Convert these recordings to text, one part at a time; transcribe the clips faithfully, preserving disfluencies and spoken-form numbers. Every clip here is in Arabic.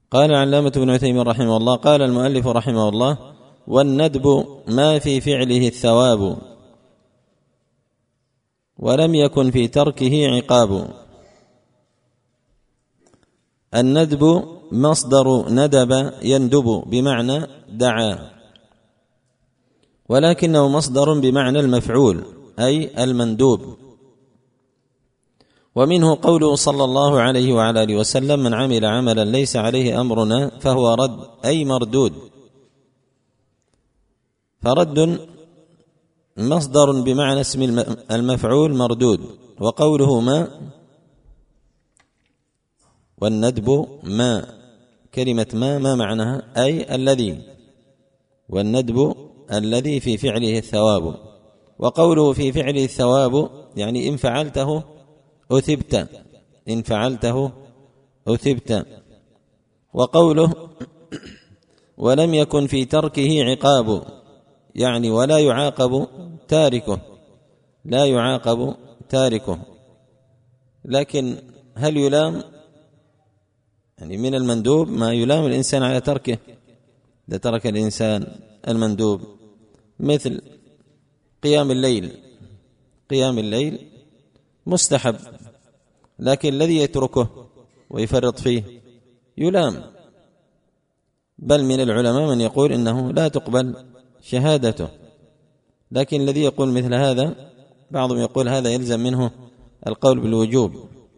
قال العلامة ابن عثيمين رحمه الله: قال المؤلف رحمه الله: والندب ما في فعله الثواب، ولم يكن في تركه عقاب. الندب مصدر ندب يندب بمعنى دعا، ولكنه مصدر بمعنى المفعول أي المندوب. ومنه قوله صلى الله عليه وعلى آله وسلم: من عمل عملا ليس عليه أمرنا فهو رد، أي مردود. فرد مصدر بمعنى اسم المفعول مردود. وقوله ما، والندب ما، كلمة ما ما معناها؟ أي الذي، والندب الذي في فعله الثواب. وقوله في فعله الثواب يعني إن فعلته أثبت، إن فعلته أثبت. وقوله ولم يكن في تركه عقاب يعني ولا يعاقب تاركه، لا يعاقب تاركه. لكن هل يلام؟ يعني من المندوب ما يلام الإنسان على تركه، إذا ترك الإنسان المندوب، مثل قيام الليل. قيام الليل مستحب، لكن الذي يتركه ويفرط فيه يلام. بل من العلماء من يقول إنه لا تقبل شهادته. لكن الذي يقول مثل هذا بعضهم يقول هذا يلزم منه القول بالوجوب.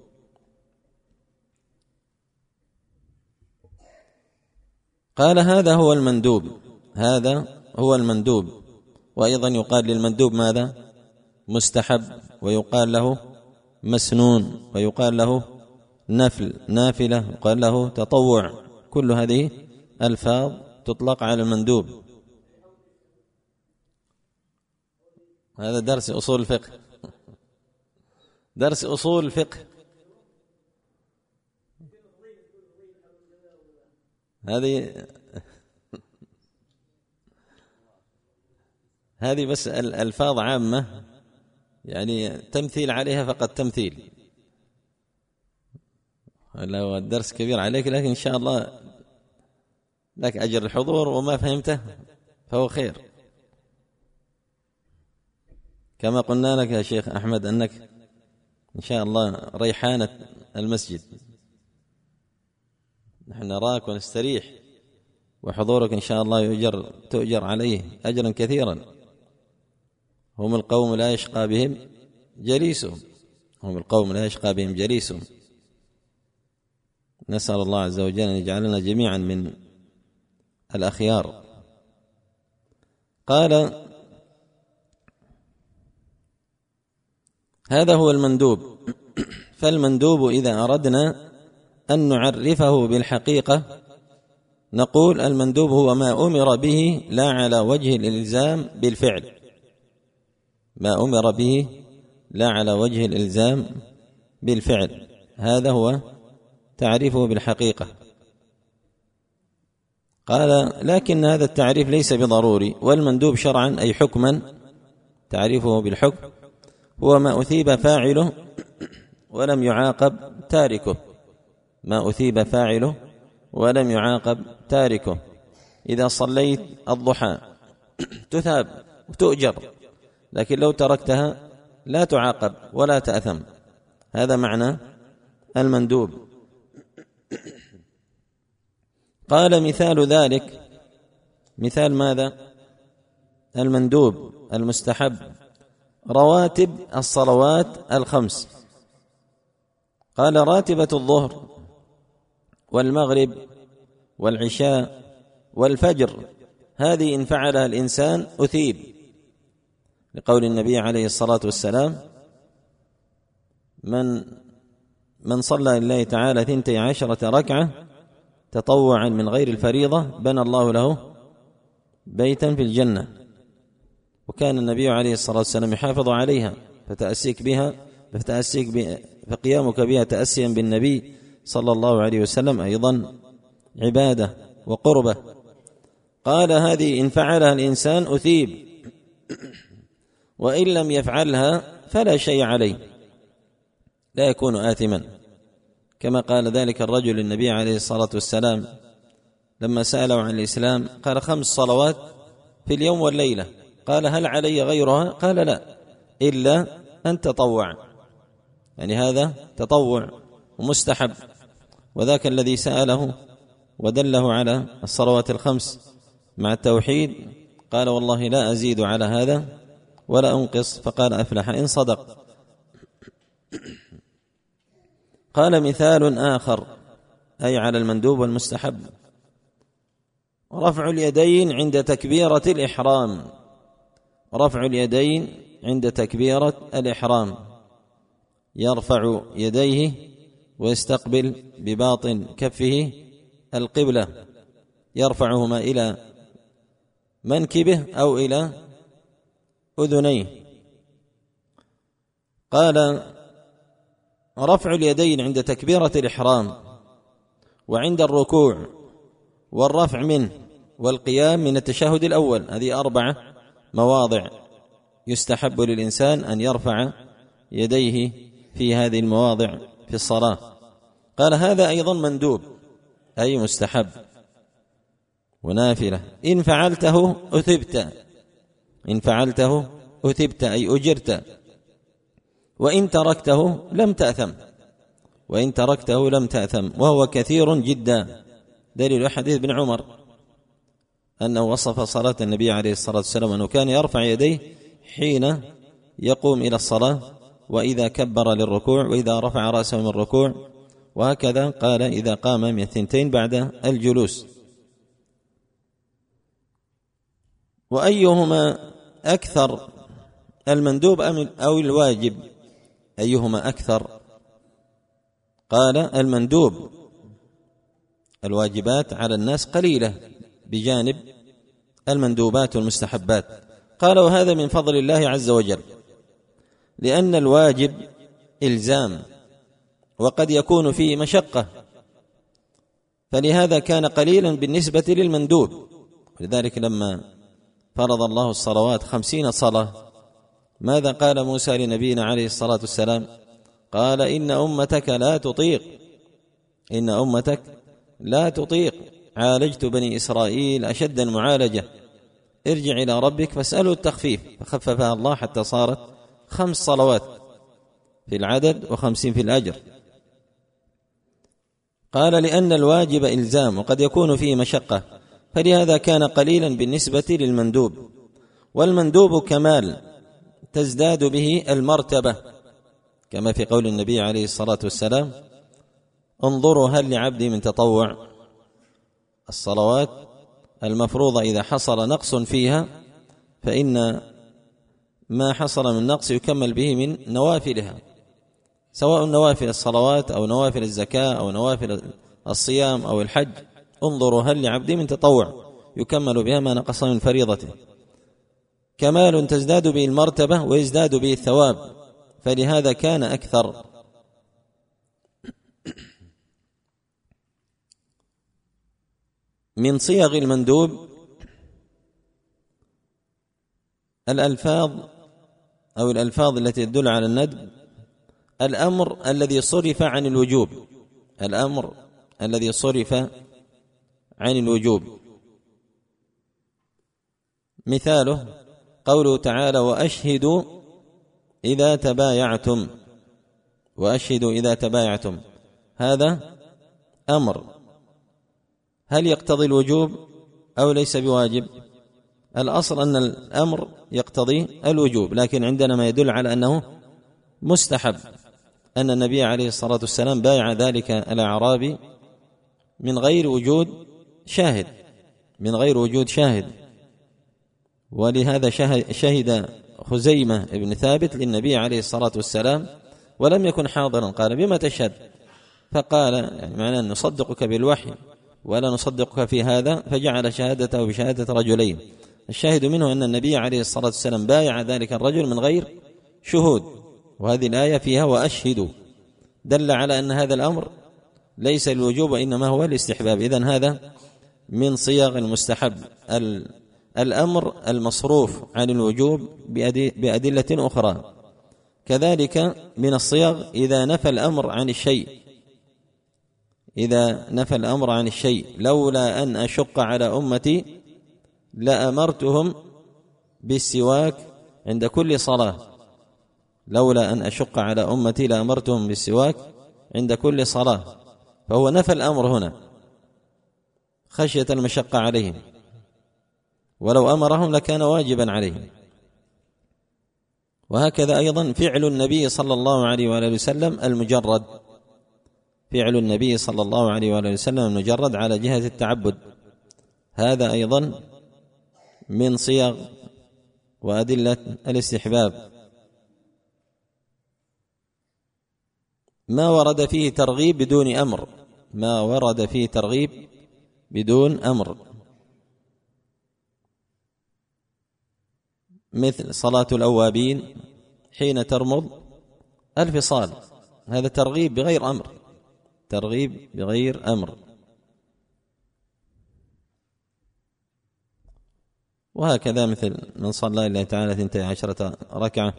قال هذا هو المندوب، هذا هو المندوب. وأيضا يقال للمندوب ماذا؟ مستحب، ويقال له مسنون، ويقال له نفل نافلة، ويقال له تطوع. كل هذه ألفاظ تطلق على المندوب. هذا درس أصول الفقه، درس أصول الفقه. هذه هذه بس الألفاظ عامة، يعني تمثيل عليها فقط تمثيل. لو الدرس كبير عليك، لكن إن شاء الله لك أجر الحضور، وما فهمته فهو خير. كما قلنا لك يا شيخ أحمد أنك إن شاء الله ريحانة المسجد، نحن نراك ونستريح، وحضورك إن شاء الله يؤجر تؤجر عليه أجرا كثيرا. هم القوم لا يشقى بهم جليسهم، هم القوم لا يشقى بهم جليسهم. نسأل الله عز وجل أن يجعلنا جميعا من الأخيار. قال هذا هو المندوب. فالمندوب إذا أردنا أن نعرفه بالحقيقة نقول المندوب هو ما أمر به لا على وجه الإلزام بالفعل، ما أمر به لا على وجه الإلزام بالفعل. هذا هو تعريفه بالحقيقة. قال لكن هذا التعريف ليس بضروري. والمندوب شرعا أي حكما، تعريفه بالحكم هو ما أثيب فاعله ولم يعاقب تاركه، ما أثيب فاعله ولم يعاقب تاركه. إذا صليت الضحى تثاب وتؤجر، لكن لو تركتها لا تعاقب ولا تأثم. هذا معنى المندوب. قال مثال ذلك، مثال ماذا؟ المندوب المستحب رواتب الصلوات الخمس. قال راتبة الظهر والمغرب والعشاء والفجر، هذه إن فعلها الإنسان أثيب، لقول النبي عليه الصلاة والسلام: من من صلى لله تعالى ثنتي عشرة ركعة تطوعا من غير الفريضة بنى الله له بيتا في الجنة. وكان النبي عليه الصلاة والسلام يحافظ عليها، فتأسيك بها فتأسيك بها فقيامك بها تأسيا بالنبي صلى الله عليه وسلم أيضا عبادة وقربة. قال هذه إن فعلها الإنسان أثيب، وإن لم يفعلها فلا شيء عليه، لا يكون آثما. كما قال ذلك الرجل للنبي عليه الصلاة والسلام لما سأله عن الإسلام، قال خمس صلوات في اليوم والليلة. قال هل علي غيرها؟ قال لا، إلا أن تطوع، يعني هذا تطوع ومستحب. وذاك الذي سأله ودله على الصلوات الخمس مع التوحيد قال والله لا أزيد على هذا ولا أنقص، فقال أفلح إن صدق. قال مثال آخر أي على المندوب والمستحب: رفع اليدين عند تكبيرة الإحرام. رفع اليدين عند تكبيرة الإحرام، يرفع يديه ويستقبل بباطن كفه القبلة، يرفعهما إلى منكبه أو إلى أذنيه. قال رفع اليدين عند تكبيرة الإحرام وعند الركوع والرفع منه والقيام من التشهد الأول، هذه أربعة مواضع يستحب للإنسان أن يرفع يديه في هذه المواضع في الصلاة. قال هذا أيضا مندوب أي مستحب ونافلة، إن فعلته أثبت، إن فعلته أثبت أي أجرت، وإن تركته لم تأثم، وإن تركته لم تأثم، وهو كثير جدا. دليل حديث ابن عمر أنه وصف صلاة النبي عليه الصلاة والسلام أنه كان يرفع يديه حين يقوم إلى الصلاة، وإذا كبر للركوع، وإذا رفع رأسه من الركوع، وهكذا قال إذا قام من الثنتين بعد الجلوس. وأيهما أكثر، المندوب أو الواجب؟ أيهما أكثر؟ قال المندوب، الواجبات على الناس قليلة بجانب المندوبات والمستحبات. قال وهذا من فضل الله عز وجل، لأن الواجب إلزام وقد يكون فيه مشقة، فلهذا كان قليلا بالنسبة للمندوب. لذلك لما فرض الله الصلوات خمسين صلاة، ماذا قال موسى لنبينا عليه الصلاة والسلام؟ قال إن أمتك لا تطيق، إن أمتك لا تطيق، عالجت بني إسرائيل أشد المعالجة، ارجع إلى ربك فاسأله التخفيف، فخففها الله حتى صارت خمس صلوات في العدد وخمسين في الأجر. قال لأن الواجب إلزام وقد يكون فيه مشقة، فلهذا كان قليلا بالنسبة للمندوب. والمندوب كمال تزداد به المرتبة، كما في قول النبي عليه الصلاة والسلام انظروا هل لعبدي من تطوع. الصلوات المفروضة إذا حصل نقص فيها فإن ما حصل من نقص يكمل به من نوافلها، سواء نوافل الصلوات أو نوافل الزكاة أو نوافل الصيام أو الحج. انظروا هل لعبدي من تطوع، يكمل بها ما نقص من فريضته. كمال تزداد به المرتبة ويزداد به الثواب، فلهذا كان أكثر. من صيغ المندوب الألفاظ أو الألفاظ التي تدل على الندب: الأمر الذي صرف عن الوجوب، الأمر الذي صرف عن الوجوب. مثاله قوله تعالى وأشهدوا إذا تبايعتم، وأشهدوا إذا تبايعتم، هذا أمر، هل يقتضي الوجوب أو ليس بواجب؟ الأصل أن الأمر يقتضي الوجوب، لكن عندنا ما يدل على أنه مستحب، أن النبي عليه الصلاة والسلام بايع ذلك الأعرابي من غير وجود شاهد، من غير وجود شاهد. ولهذا شهد خزيمة بن ثابت للنبي عليه الصلاة والسلام ولم يكن حاضرا، قال بما تشهد؟ فقال يعني معناه أن نصدقك بالوحي ولا نصدقك في هذا، فجعل شهادته بشهادة رجلين. الشاهد منه أن النبي عليه الصلاة والسلام بايع ذلك الرجل من غير شهود، وهذه الآية فيها وأشهدوا، دل على أن هذا الأمر ليس الوجوب وإنما هو الاستحباب. إذن هذا من صيغ المستحب، الأمر المصروف عن الوجوب بأدلة أخرى. كذلك من الصيغ إذا نفى الأمر عن الشيء، إذا نفى الأمر عن الشيء: لولا أن أشق على أمتي لأمرتهم بالسواك عند كل صلاة. لولا أن أشق على أمتي لأمرتهم بالسواك عند كل صلاة، فهو نفى الأمر هنا خشية المشقة عليهم، ولو أمرهم لكان واجبا عليهم. وهكذا أيضا فعل النبي صلى الله عليه وآله وسلم المجرد، فعل النبي صلى الله عليه وآله وسلم المجرد على جهة التعبد، هذا أيضا من صيغ وأدلة الاستحباب. ما ورد فيه ترغيب بدون أمر، ما ورد فيه ترغيب بدون أمر، مثل صلاة الأوابين حين ترمض الفصال، هذا ترغيب بغير أمر، ترغيب بغير أمر. وهكذا مثل من صلى لله تعالى ثنتي عشرة ركعة.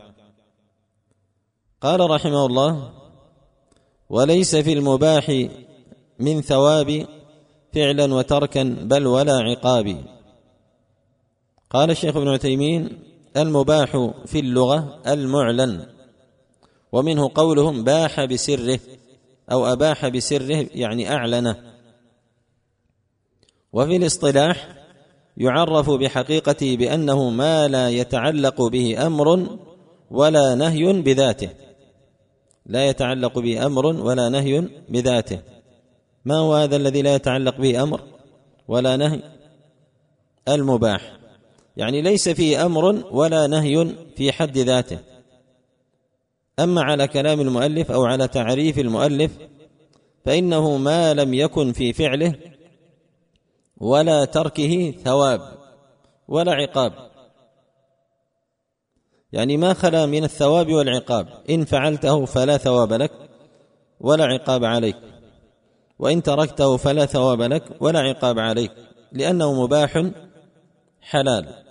قال رحمه الله: وليس في المباح من ثواب فعلا وتركا بل ولا عقاب. قال الشيخ ابن عثيمين: المباح في اللغة المعلن، ومنه قولهم باح بسره أو أباح بسره يعني أعلنه. وفي الاصطلاح يعرف بحقيقته بأنه ما لا يتعلق به أمر ولا نهي بذاته، لا يتعلق به أمر ولا نهي بذاته. ما هو هذا الذي لا يتعلق به أمر ولا نهي؟ المباح، يعني ليس فيه أمر ولا نهي في حد ذاته. أما على كلام المؤلف أو على تعريف المؤلف فإنه ما لم يكن في فعله ولا تركه ثواب ولا عقاب، يعني ما خلا من الثواب والعقاب. إن فعلته فلا ثواب لك ولا عقاب عليك، وإن تركته فلا ثواب لك ولا عقاب عليك، لأنه مباح حلال.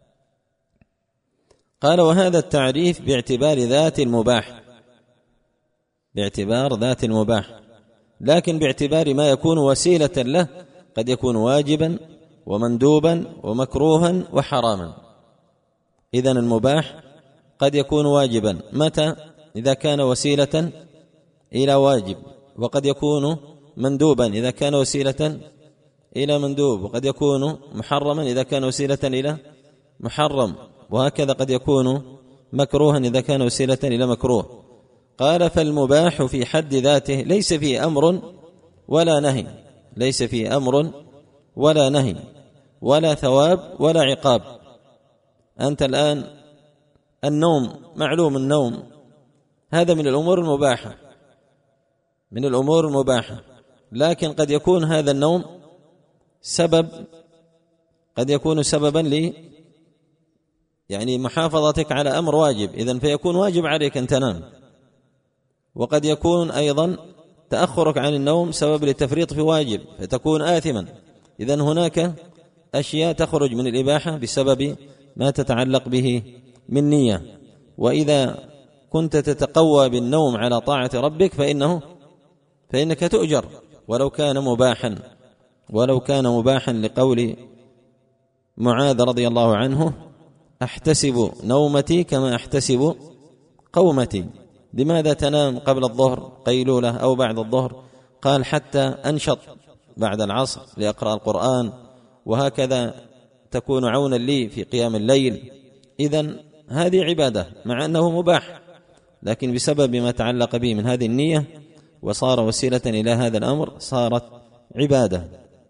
قال: وهذا التعريف باعتبار ذات المباح، باعتبار ذات المباح، لكن باعتبار ما يكون وسيلة له، قد يكون واجبا ومندوبا ومكروها وحراما. إذن المباح قد يكون واجبا، متى؟ إذا كان وسيلة إلى واجب، وقد يكون مندوبا إذا كان وسيلة إلى مندوب، وقد يكون محرما إذا كان وسيلة إلى محرم، وهكذا قد يكون مكروها إذا كان وسيلة إلى مكروه. قال: فالمباح في حد ذاته ليس فيه أمر ولا نهي، ليس فيه أمر ولا نهي ولا ثواب ولا عقاب. أنت الآن النوم، معلوم النوم هذا من الأمور المباحة، من الأمور المباحة، لكن قد يكون هذا النوم سبب، قد يكون سببا ل يعني محافظتك على أمر واجب، إذن فيكون واجب عليك أن تنام. وقد يكون أيضا تأخرك عن النوم سبب للتفريط في واجب فتكون آثما. إذن هناك أشياء تخرج من الإباحة بسبب ما تتعلق به من نية. وإذا كنت تتقوى بالنوم على طاعة ربك فإنه فإنك تؤجر ولو كان مباحا، ولو كان مباحا، لقول معاذ رضي الله عنه: أحتسب نومتي كما أحتسب قومتي. لماذا تنام قبل الظهر قيلولة أو بعد الظهر؟ قال: حتى أنشط بعد العصر لأقرأ القرآن، وهكذا تكون عونا لي في قيام الليل. إذن هذه عبادة مع أنه مباح، لكن بسبب ما تعلق به من هذه النية وصار وسيلة إلى هذا الأمر صارت عبادة.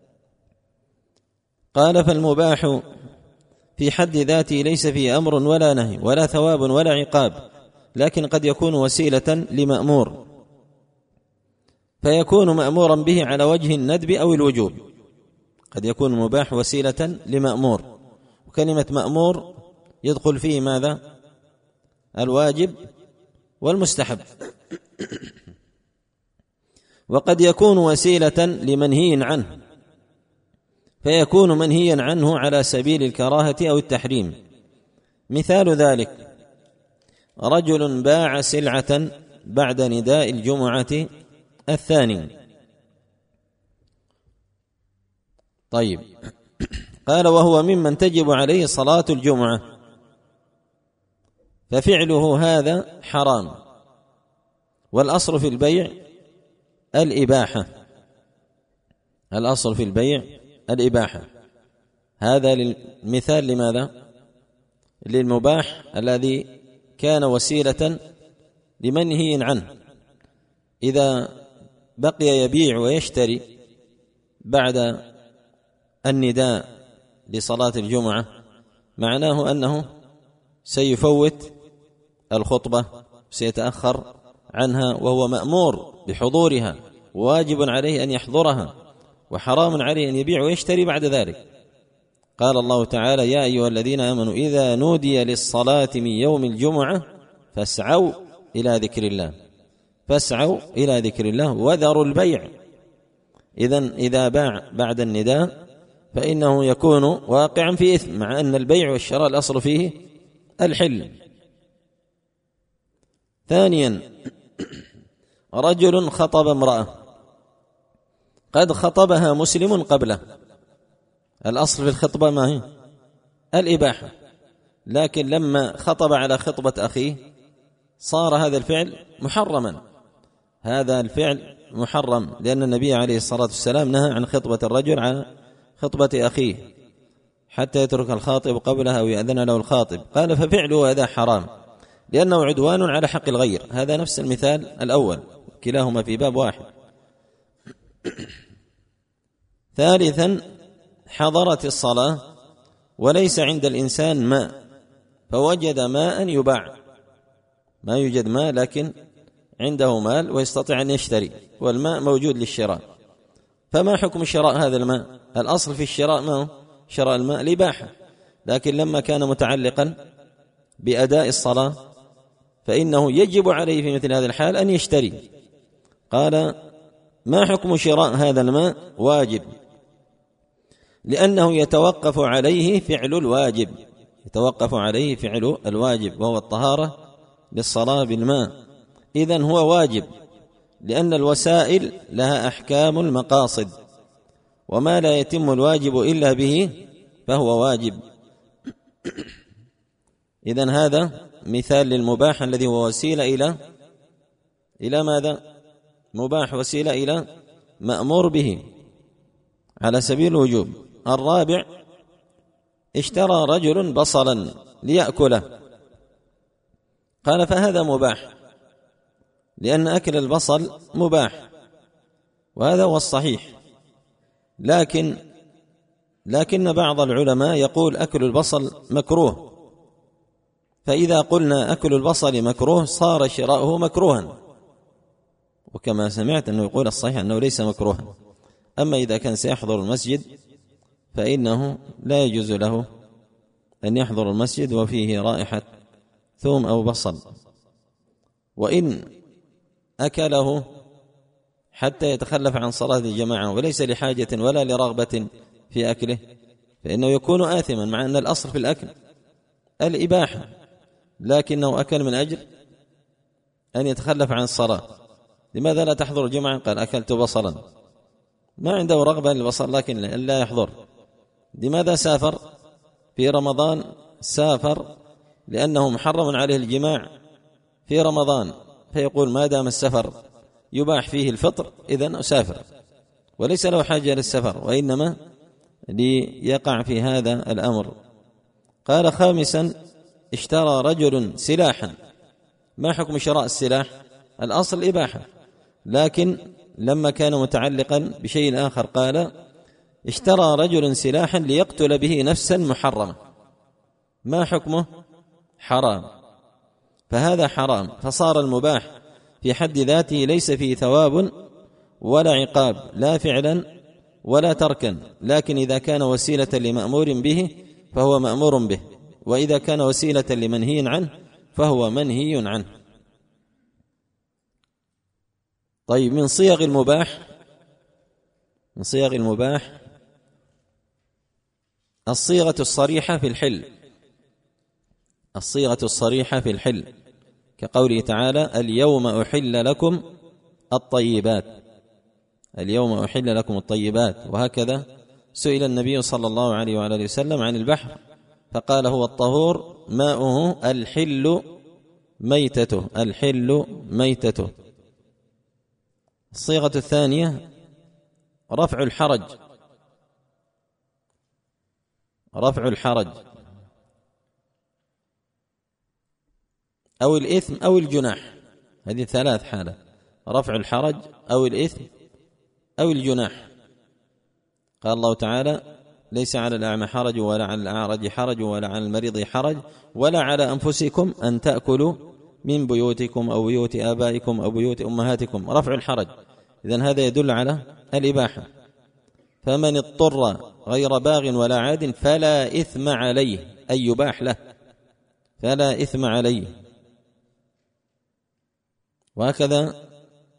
قال: فالمباح في حد ذاته ليس فيه أمر ولا نهي ولا ثواب ولا عقاب، لكن قد يكون وسيلة لمأمور، فيكون مأمورا به على وجه الندب أو الوجوب. قد يكون المباح وسيلة لمأمور، وكلمة مأمور يدخل فيه ماذا؟ الواجب والمستحب. وقد يكون وسيلة لمنهي عنه، فيكون منهيا عنه على سبيل الكراهة أو التحريم. مثال ذلك: رجل باع سلعة بعد نداء الجمعة الثاني، طيب، قال وهو ممن تجب عليه صلاة الجمعة، ففعله هذا حرام، والأصل في البيع الإباحة، الأصل في البيع الإباحة. هذا المثال لماذا؟ للمباح الذي كان وسيلة لمنهي عنه، إذا بقي يبيع ويشتري بعد النداء لصلاة الجمعة معناه أنه سيفوت الخطبة، سيتأخر عنها، وهو مأمور بحضورها، واجب عليه أن يحضرها، وحرام عليه أن يبيع ويشتري بعد ذلك. قال الله تعالى: يا أيها الذين آمنوا إذا نودي للصلاة من يوم الجمعة فاسعوا إلى ذكر الله، فاسعوا إلى ذكر الله وذروا البيع. إذن إذا باع بعد النداء فإنه يكون واقعا في إثم، مع أن البيع والشراء الأصل فيه الحل. ثانيا، رجل خطب امرأة قد خطبها مسلم قبله، الأصل في الخطبة ما هي؟ الإباحة، لكن لما خطب على خطبة أخيه صار هذا الفعل محرما، هذا الفعل محرم، لأن النبي عليه الصلاة والسلام نهى عن خطبة الرجل على خطبة أخيه حتى يترك الخاطب قبلها أو يأذن له الخاطب. قال ففعله هذا حرام لأنه عدوان على حق الغير. هذا نفس المثال الأول، كلاهما في باب واحد. ثالثا، حضرت الصلاة وليس عند الإنسان ماء فوجد ماء يباع، ما يوجد ماء لكن عنده مال ويستطيع أن يشتري، والماء موجود للشراء، فما حكم شراء هذا الماء؟ الأصل في الشراء ما هو؟ شراء الماء الإباحة، لكن لما كان متعلقا بأداء الصلاة فإنه يجب عليه في مثل هذا الحال أن يشتري. قال ما حكم شراء هذا الماء؟ واجب، لأنه يتوقف عليه فعل الواجب، يتوقف عليه فعل الواجب وهو الطهارة للصلاة بالماء. إذن هو واجب، لأن الوسائل لها أحكام المقاصد، وما لا يتم الواجب إلا به فهو واجب. إذن هذا مثال للمباح الذي هو وسيلة إلى إلى ماذا؟ مباح، وسيلة إلى مأمور به على سبيل الوجوب. الرابع، اشترى رجل بصلا ليأكله، قال فهذا مباح، لأن أكل البصل مباح، وهذا هو الصحيح، لكن لكن بعض العلماء يقول أكل البصل مكروه، فإذا قلنا أكل البصل مكروه صار شراؤه مكروها، وكما سمعت أنه يقول الصحيح أنه ليس مكروها. أما إذا كان سيحضر المسجد فإنه لا يجوز له أن يحضر المسجد وفيه رائحة ثوم أو بصل، وإن أكله حتى يتخلف عن صلاة الجماعة وليس لحاجة ولا لرغبة في أكله فإنه يكون آثما، مع أن الأصل في الأكل الإباحة، لكنه أكل من أجل أن يتخلف عن الصلاة. لماذا لا تحضر الجمعة؟ قال أكلت بصلا، ما عنده رغبة للبصل لكن لا يحضر. لماذا سافر في رمضان؟ سافر لأنه محرم عليه الجماع في رمضان، فيقول ما دام السفر يباح فيه الفطر إذن أسافر، وليس له حاجة للسفر، وإنما ليقع في هذا الأمر. قال خامسا، اشترى رجل سلاحا، ما حكم شراء السلاح؟ الأصل الإباحة، لكن لما كان متعلقا بشيء آخر قال اشترى رجل سلاحا ليقتل به نفسا محرمة، ما حكمه؟ حرام، فهذا حرام، فصار المباح في حد ذاته ليس فيه ثواب ولا عقاب، لا فعلا ولا تركا، لكن إذا كان وسيلة لمأمور به فهو مأمور به، وإذا كان وسيلة لمنهي عنه فهو منهي عنه. طيب، من صيغ المباح من صيغ المباح الصيغة الصريحة في الحل، الصيغة الصريحة في الحل، كقوله تعالى اليوم أحل لكم الطيبات، اليوم أحل لكم الطيبات، وهكذا سئل النبي صلى الله عليه وعلى اله وسلم عن البحر فقال هو الطهور ماؤه الحل ميتته الحل ميتته. الصيغة الثانية رفع الحرج رفع الحرج أو الإثم أو الجناح، هذه ثلاث حالة: رفع الحرج أو الإثم أو الجناح. قال الله تعالى: ليس على الأعمى حرج ولا على الأعرج حرج ولا على المريض حرج ولا على أنفسكم أن تأكلوا من بيوتكم أو بيوت آبائكم أو بيوت أمهاتكم. رفع الحرج، إذن هذا يدل على الإباحة. فمن اضطر غير باغ ولا عاد فلا إثم عليه، أي يباح له، فلا إثم عليه. وهكذا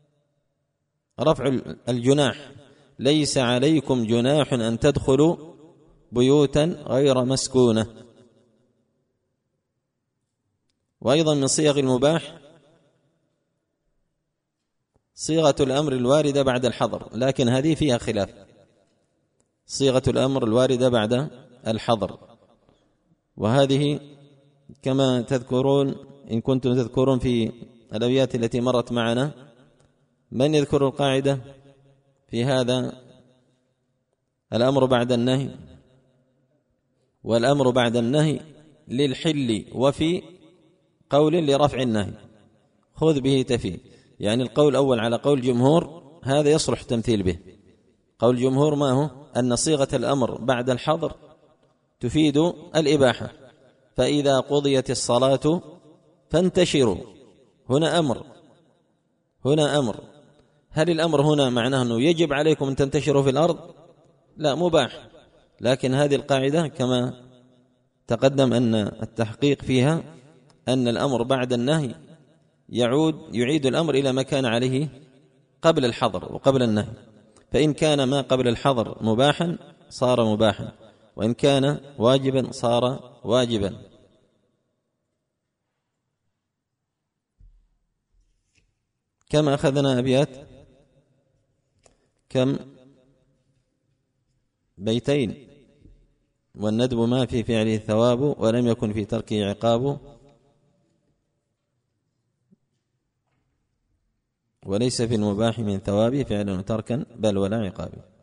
رفع الجناح: ليس عليكم جناح أن تدخلوا بيوتا غير مسكونة. وأيضا من صيغ المباح صيغة الأمر الواردة بعد الحظر، لكن هذه فيها خلاف. صيغة الأمر الواردة بعد الحظر، وهذه كما تذكرون إن كنتم تذكرون في الأبيات التي مرت معنا. من يذكر القاعدة في هذا؟ الأمر بعد النهي، والأمر بعد النهي للحل وفي قول لرفع النهي، خذ به تفي. يعني القول الأول على قول جمهور هذا يصلح تمثيل به. قول جمهور ما هو؟ أن صيغة الأمر بعد الحظر تفيد الإباحة. فإذا قضيت الصلاة فانتشروا، هنا أمر، هنا أمر. هل الأمر هنا معناه أنه يجب عليكم أن تنتشروا في الأرض؟ لا، مباح. لكن هذه القاعدة كما تقدم أن التحقيق فيها أن الأمر بعد النهي يعود يعيد الأمر إلى ما كان عليه قبل الحظر وقبل النهي. فإن كان ما قبل الحظر مباحا صار مباحا، وإن كان واجبا صار واجبا. كم أخذنا أبيات؟ كم؟ بيتين. والندب ما في فعله ثواب ولم يكن في تركه عقاب، وليس في المباح من ثواب فعل تركا بل ولا عقاب.